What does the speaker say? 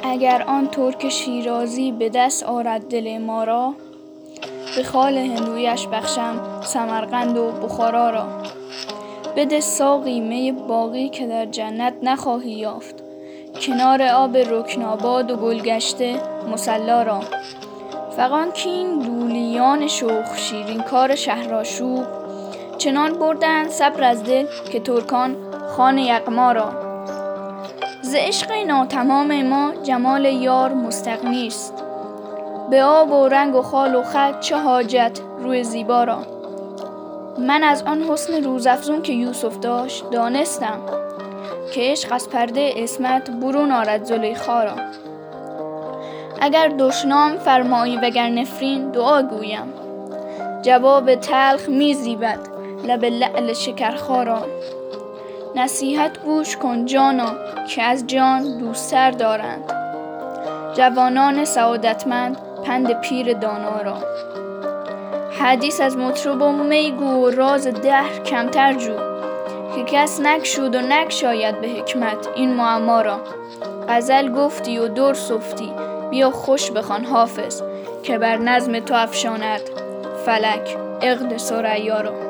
اگر آن ترک شیرازی به دست آرد دل ما را، به خال هندویش بخشم سمرقند و بخارا را. بده ساقی می باقی که در جنت نخواهی یافت، کنار آب رکناباد و گلگشته مصلا را. فغان کاین لولیان شوخ شیرین کار شهرآشوب، چنان بردند صبر از دل که ترکان خوان یغما را. ز عشق ناتمام ما جمال یار مستغنی است، به آب و رنگ و خال و خط چه حاجت روی زیبا را. من از آن حسن روزافزون که یوسف داشت دانستم، که عشق از پرده عصمت برون آرد زلیخا را. اگر دشنام فرمایی وگر نفرین دعا گویم، جواب تلخ می زیبد لب لعل شکرخا را. نصیحت گوش کن جانا که از جان دوستر دارند، جوانان سعادتمند پند پیر دانا را. حدیث از مطرب و می گو و راز دهر کمتر جو، که کس نگشود و نگشاید به حکمت این معما را. غزل گفتی و در سفتی، بیا خوش بخوان حافظ، که بر نظم تو افشاند فلک عقد ثریا را.